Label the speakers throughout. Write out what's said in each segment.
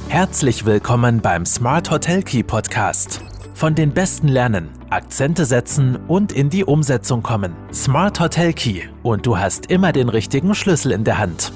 Speaker 1: Herzlich willkommen beim Smart Hotel Key Podcast. Von den Besten lernen, Akzente setzen und in die Umsetzung kommen. Smart Hotel Key und du hast immer den richtigen Schlüssel in der Hand.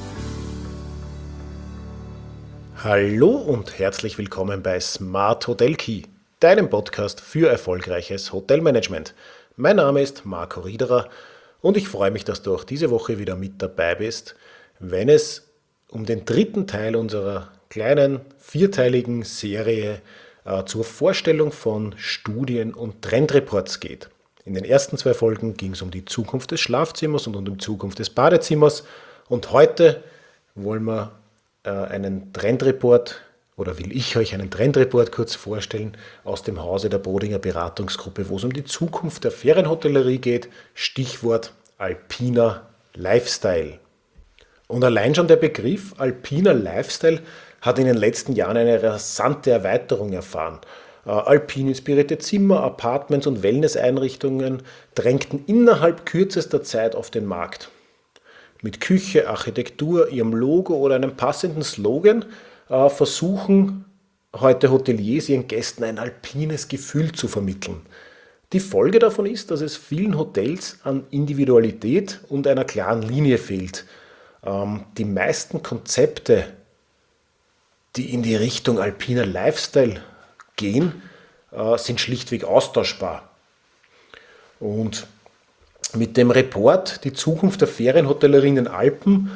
Speaker 2: Hallo und herzlich willkommen bei Smart Hotel Key, deinem Podcast für erfolgreiches Hotelmanagement. Mein Name ist Marco Riederer und ich freue mich, dass du auch diese Woche wieder mit dabei bist, wenn es um den dritten Teil unserer kleinen vierteiligen Serie zur Vorstellung von Studien und Trendreports geht. In den ersten 2 Folgen ging es um die Zukunft des Schlafzimmers und um die Zukunft des Badezimmers und heute wollen wir einen Trendreport oder will ich euch einen Trendreport kurz vorstellen aus dem Hause der Brodinger Beratungsgruppe, wo es um die Zukunft der Ferienhotellerie geht, Stichwort alpiner Lifestyle. Und allein schon der Begriff alpiner Lifestyle hat in den letzten Jahren eine rasante Erweiterung erfahren. Alpin inspirierte Zimmer, Apartments und Wellnesseinrichtungen drängten innerhalb kürzester Zeit auf den Markt. Mit Küche, Architektur, ihrem Logo oder einem passenden Slogan versuchen heute Hoteliers ihren Gästen ein alpines Gefühl zu vermitteln. Die Folge davon ist, dass es vielen Hotels an Individualität und einer klaren Linie fehlt. Die meisten Konzepte, die in die Richtung alpiner Lifestyle gehen, sind schlichtweg austauschbar. Und mit dem Report Die Zukunft der Ferienhotellerie in den Alpen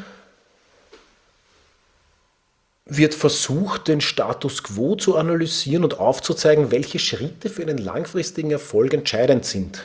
Speaker 2: wird versucht, den Status quo zu analysieren und aufzuzeigen, welche Schritte für einen langfristigen Erfolg entscheidend sind.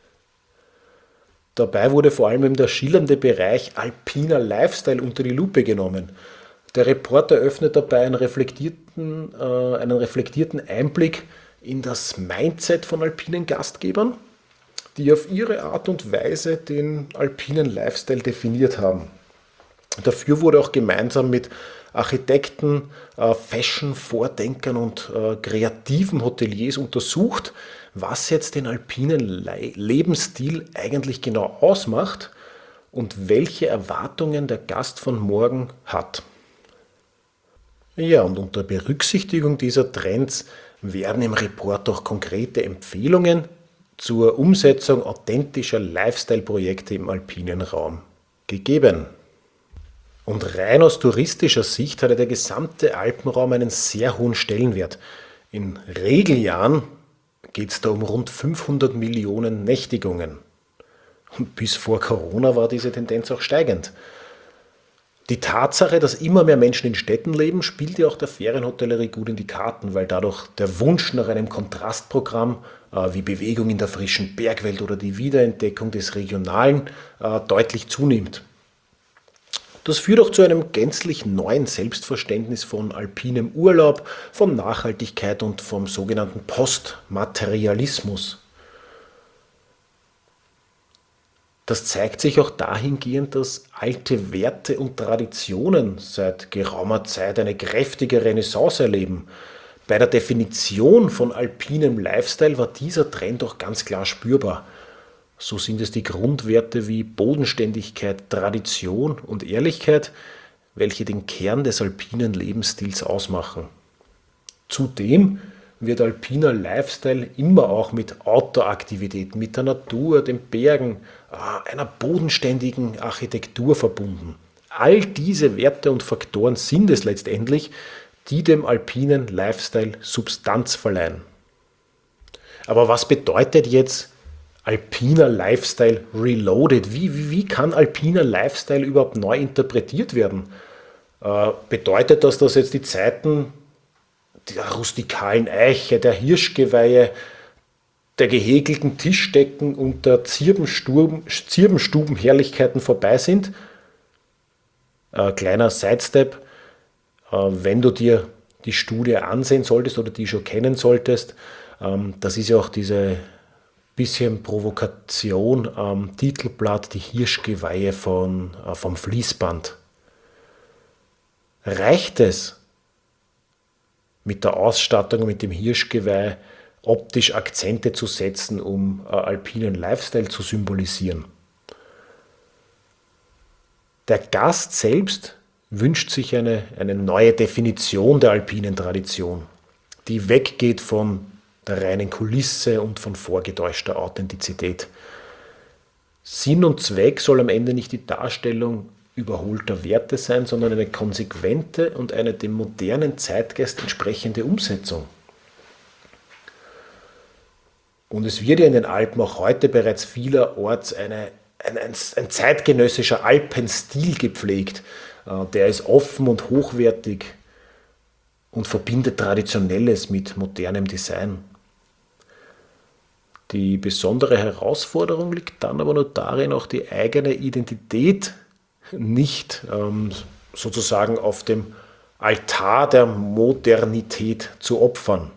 Speaker 2: Dabei wurde vor allem der schillernde Bereich alpiner Lifestyle unter die Lupe genommen. Der Report eröffnet dabei einen reflektierten Einblick in das Mindset von alpinen Gastgebern, die auf ihre Art und Weise den alpinen Lifestyle definiert haben. Dafür wurde auch gemeinsam mit Architekten, Fashion-Vordenkern und kreativen Hoteliers untersucht, was jetzt den alpinen Lebensstil eigentlich genau ausmacht und welche Erwartungen der Gast von morgen hat. Ja, und unter Berücksichtigung dieser Trends werden im Report auch konkrete Empfehlungen zur Umsetzung authentischer Lifestyle-Projekte im alpinen Raum gegeben. Und rein aus touristischer Sicht hatte der gesamte Alpenraum einen sehr hohen Stellenwert. In Regeljahren geht es da um rund 500 Millionen Nächtigungen. Und bis vor Corona war diese Tendenz auch steigend. Die Tatsache, dass immer mehr Menschen in Städten leben, spielt ja auch der Ferienhotellerie gut in die Karten, weil dadurch der Wunsch nach einem Kontrastprogramm wie Bewegung in der frischen Bergwelt oder die Wiederentdeckung des Regionalen deutlich zunimmt. Das führt auch zu einem gänzlich neuen Selbstverständnis von alpinem Urlaub, von Nachhaltigkeit und vom sogenannten Postmaterialismus. Das zeigt sich auch dahingehend, dass alte Werte und Traditionen seit geraumer Zeit eine kräftige Renaissance erleben. Bei der Definition von alpinem Lifestyle war dieser Trend auch ganz klar spürbar. So sind es die Grundwerte wie Bodenständigkeit, Tradition und Ehrlichkeit, welche den Kern des alpinen Lebensstils ausmachen. Zudem wird alpiner Lifestyle immer auch mit Outdoor-Aktivitäten, mit der Natur, den Bergen, einer bodenständigen Architektur verbunden. All diese Werte und Faktoren sind es letztendlich, die dem alpinen Lifestyle Substanz verleihen. Aber was bedeutet jetzt alpiner Lifestyle Reloaded? Wie kann alpiner Lifestyle überhaupt neu interpretiert werden? Bedeutet das, dass jetzt die Zeiten der rustikalen Eiche, der Hirschgeweihe, der gehäkelten Tischdecken und der Zirbenstubenherrlichkeiten vorbei sind? Kleiner Sidestep, wenn du dir die Studie ansehen solltest oder die schon kennen solltest, das ist ja auch diese bisschen Provokation am Titelblatt, die Hirschgeweihe vom Fließband. Reicht es, mit der Ausstattung, mit dem Hirschgeweih optisch Akzente zu setzen, um alpinen Lifestyle zu symbolisieren? Der Gast selbst wünscht sich eine neue Definition der alpinen Tradition, die weggeht von der reinen Kulisse und von vorgetäuschter Authentizität. Sinn und Zweck soll am Ende nicht die Darstellung überholter Werte sein, sondern eine konsequente und eine dem modernen Zeitgeist entsprechende Umsetzung. Und es wird ja in den Alpen auch heute bereits vielerorts ein zeitgenössischer Alpenstil gepflegt. Der ist offen und hochwertig und verbindet Traditionelles mit modernem Design. Die besondere Herausforderung liegt dann aber nur darin, auch die eigene Identität nicht sozusagen auf dem Altar der Modernität zu opfern.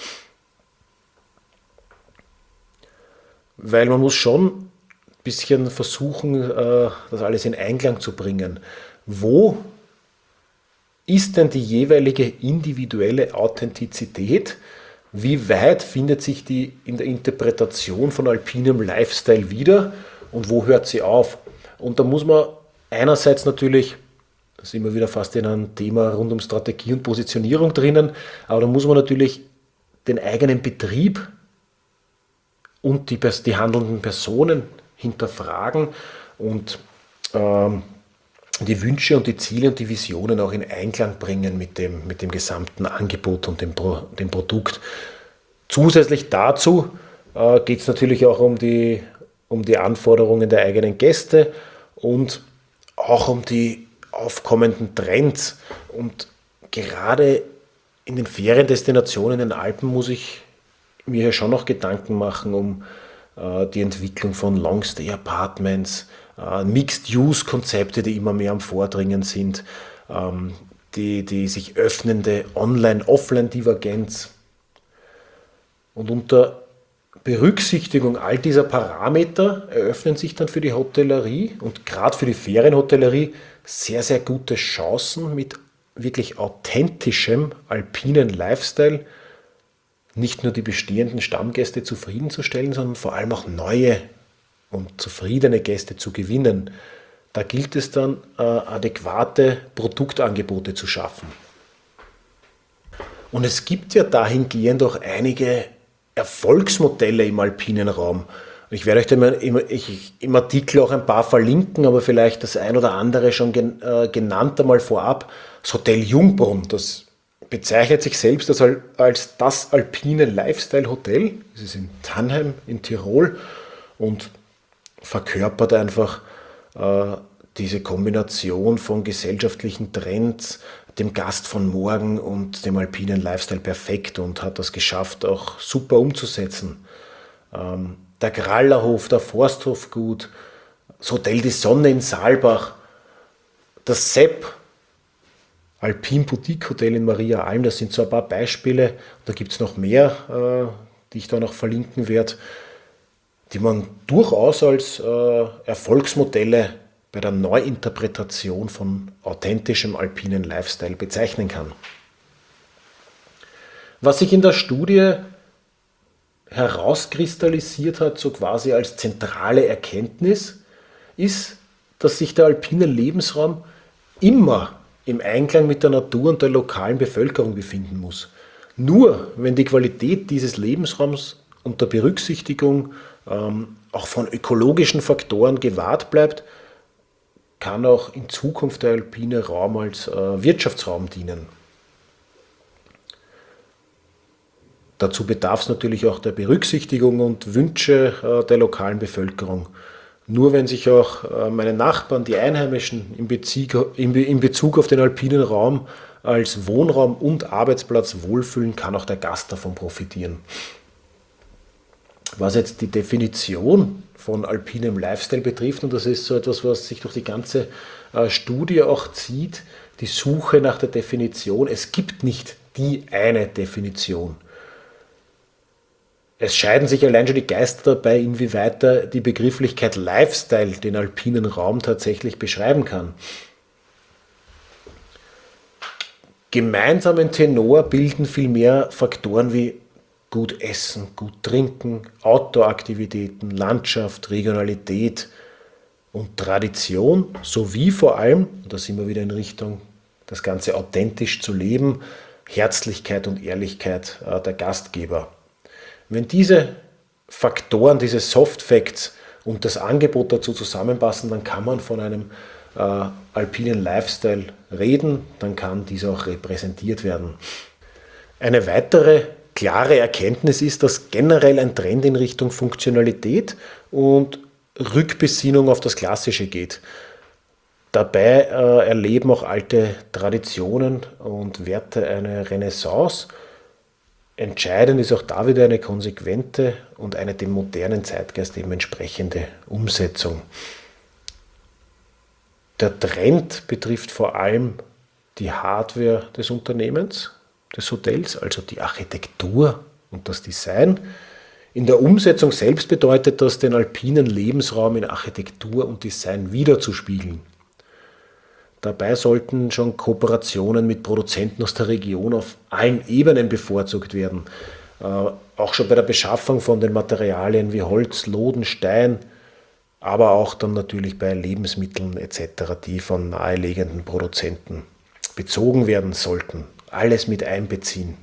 Speaker 2: Weil man muss schon ein bisschen versuchen, das alles in Einklang zu bringen. Wo ist denn die jeweilige individuelle Authentizität? Wie weit findet sich die in der Interpretation von alpinem Lifestyle wieder und wo hört sie auf? Und da muss man einerseits natürlich, da sind wir wieder fast in einem Thema rund um Strategie und Positionierung drinnen, aber da muss man natürlich den eigenen Betrieb und die handelnden Personen hinterfragen und die Wünsche und die Ziele und die Visionen auch in Einklang bringen mit dem gesamten Angebot und dem Produkt. Zusätzlich dazu geht es natürlich auch um die Anforderungen der eigenen Gäste und auch um die aufkommenden Trends. Und gerade in den Feriendestinationen in den Alpen muss ich mir ja schon noch Gedanken machen um die Entwicklung von Long-Stay-Apartments, Mixed-Use-Konzepte, die immer mehr am Vordringen sind, die sich öffnende Online-Offline-Divergenz. Und unter Berücksichtigung all dieser Parameter eröffnen sich dann für die Hotellerie und gerade für die Ferienhotellerie sehr, sehr gute Chancen mit wirklich authentischem alpinen Lifestyle nicht nur die bestehenden Stammgäste zufriedenzustellen, sondern vor allem auch neue und zufriedene Gäste zu gewinnen. Da gilt es dann, adäquate Produktangebote zu schaffen. Und es gibt ja dahingehend auch einige Erfolgsmodelle im alpinen Raum. Ich werde euch da im Artikel auch ein paar verlinken, aber vielleicht das ein oder andere schon genannt einmal vorab. Das Hotel Jungbrunn, das bezeichnet sich selbst als das alpine Lifestyle-Hotel. Es ist in Tannheim in Tirol und verkörpert einfach diese Kombination von gesellschaftlichen Trends, dem Gast von morgen und dem alpinen Lifestyle perfekt und hat das geschafft, auch super umzusetzen. Der Grallerhof, der Forsthofgut, das Hotel Die Sonne in Saalbach, das Sepp, Alpin Boutique Hotel in Maria Alm, das sind so ein paar Beispiele. Da gibt es noch mehr, die ich da noch verlinken werde, die man durchaus als Erfolgsmodelle bei der Neuinterpretation von authentischem alpinen Lifestyle bezeichnen kann. Was sich in der Studie herauskristallisiert hat, so quasi als zentrale Erkenntnis, ist, dass sich der alpine Lebensraum immer im Einklang mit der Natur und der lokalen Bevölkerung befinden muss. Nur wenn die Qualität dieses Lebensraums unter Berücksichtigung auch von ökologischen Faktoren gewahrt bleibt, kann auch in Zukunft der alpine Raum als Wirtschaftsraum dienen. Dazu bedarf es natürlich auch der Berücksichtigung und Wünsche der lokalen Bevölkerung. Nur wenn sich auch meine Nachbarn, die Einheimischen, in Bezug auf den alpinen Raum als Wohnraum und Arbeitsplatz wohlfühlen, kann auch der Gast davon profitieren. Was jetzt die Definition von alpinem Lifestyle betrifft, und das ist so etwas, was sich durch die ganze Studie auch zieht, die Suche nach der Definition. Es gibt nicht die eine Definition. Es scheiden sich allein schon die Geister dabei, inwieweit die Begrifflichkeit Lifestyle den alpinen Raum tatsächlich beschreiben kann. Gemeinsamen Tenor bilden vielmehr Faktoren wie gut essen, gut trinken, Outdoor-Aktivitäten, Landschaft, Regionalität, und Tradition sowie vor allem, und da sind wir wieder in Richtung, das Ganze authentisch zu leben, Herzlichkeit und Ehrlichkeit der Gastgeber. Wenn diese Faktoren, diese Soft Facts und das Angebot dazu zusammenpassen, dann kann man von einem alpinen Lifestyle reden, dann kann dieser auch repräsentiert werden. Eine weitere klare Erkenntnis ist, dass generell ein Trend in Richtung Funktionalität und Rückbesinnung auf das Klassische geht. Dabei erleben auch alte Traditionen und Werte eine Renaissance. Entscheidend ist auch da wieder eine konsequente und eine dem modernen Zeitgeist eben entsprechende Umsetzung. Der Trend betrifft vor allem die Hardware des Unternehmens, des Hotels, also die Architektur und das Design. In der Umsetzung selbst bedeutet das, den alpinen Lebensraum in Architektur und Design wiederzuspiegeln. Dabei sollten schon Kooperationen mit Produzenten aus der Region auf allen Ebenen bevorzugt werden. Auch schon bei der Beschaffung von den Materialien wie Holz, Loden, Stein, aber auch dann natürlich bei Lebensmitteln etc., die von naheliegenden Produzenten bezogen werden sollten. Alles mit einbeziehen.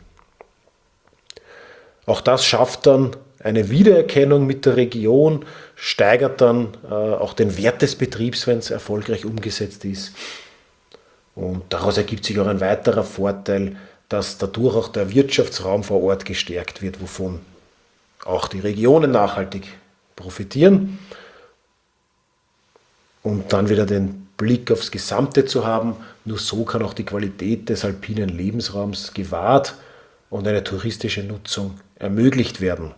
Speaker 2: Auch das schafft dann eine Wiedererkennung mit der Region, steigert dann auch den Wert des Betriebs, wenn es erfolgreich umgesetzt ist. Und daraus ergibt sich auch ein weiterer Vorteil, dass dadurch auch der Wirtschaftsraum vor Ort gestärkt wird, wovon auch die Regionen nachhaltig profitieren. Und dann wieder den Blick aufs Gesamte zu haben, nur so kann auch die Qualität des alpinen Lebensraums gewahrt und eine touristische Nutzung ermöglicht werden.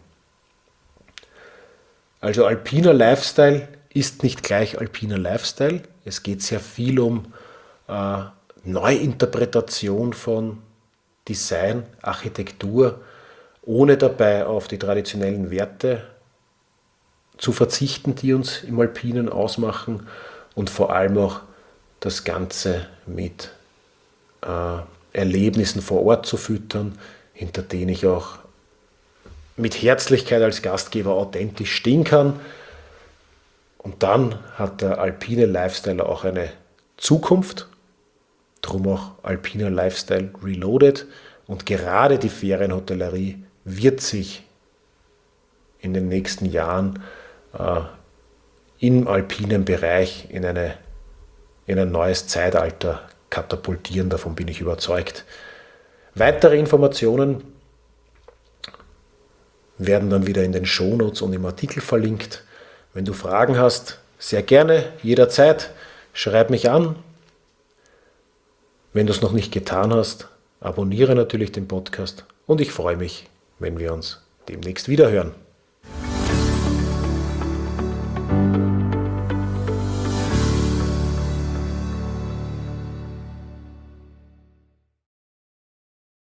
Speaker 2: Also alpiner Lifestyle ist nicht gleich alpiner Lifestyle. Es geht sehr viel um Neuinterpretation von Design, Architektur, ohne dabei auf die traditionellen Werte zu verzichten, die uns im Alpinen ausmachen, und vor allem auch das Ganze mit Erlebnissen vor Ort zu füttern, hinter denen ich auch mit Herzlichkeit als Gastgeber authentisch stehen kann. Und dann hat der alpine Lifestyle auch eine Zukunft, drum auch alpiner Lifestyle Reloaded. Und gerade die Ferienhotellerie wird sich in den nächsten Jahren im alpinen Bereich in ein neues Zeitalter katapultieren, davon bin ich überzeugt. Weitere Informationen werden dann wieder in den Shownotes und im Artikel verlinkt. Wenn du Fragen hast, sehr gerne, jederzeit, schreib mich an. Wenn du es noch nicht getan hast, abonniere natürlich den Podcast und ich freue mich, wenn wir uns demnächst wieder hören.